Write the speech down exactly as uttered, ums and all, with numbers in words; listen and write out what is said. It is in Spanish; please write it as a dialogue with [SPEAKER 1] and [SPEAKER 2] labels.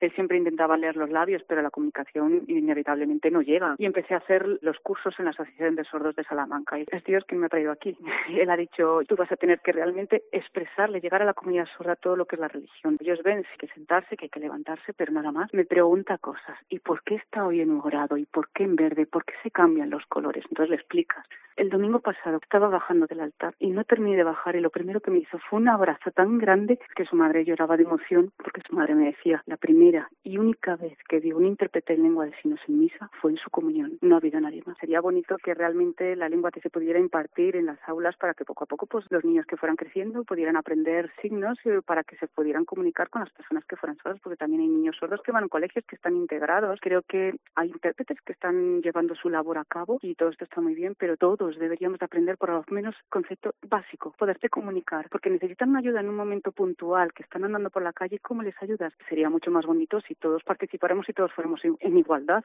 [SPEAKER 1] Él siempre intentaba leer los labios, pero la comunicación inevitablemente no llega. Y empecé a hacer los cursos en la Asociación de Sordos de Salamanca. Y es Dios quien me ha traído aquí. Él ha dicho, tú vas a tener que realmente expresarle, llegar a la comunidad sorda todo lo que es la religión. Ellos ven que sentarse, que hay que levantarse, pero nada más. Me pregunta cosas. ¿Y por qué está hoy en morado? ¿Y por qué en verde? ¿Por qué se cambian los colores? Entonces le explicas. El domingo pasado estaba bajando del altar y no terminé de bajar y lo primero que me hizo fue un abrazo tan grande que su madre lloraba de emoción porque su madre me decía, la primera y única vez que dio un intérprete en lengua de signos en misa fue en su comunión. No ha habido nadie más. Sería bonito que realmente la lengua se pudiera impartir en las aulas para que poco a poco pues los niños que fueran creciendo pudieran aprender signos y para que se pudieran comunicar con las personas que fueran sordas, porque también hay niños sordos que van a colegios que están integrados. Creo que hay intérpretes que están llevando su labor a cabo y todo esto está muy bien, pero todos deberíamos de aprender por lo menos concepto básico, poderte comunicar, porque necesitan ayuda en un momento puntual, que están andando por la calle, ¿cómo les ayudas? Sería mucho más bonito si todos participáramos y todos fuéramos en, en igualdad.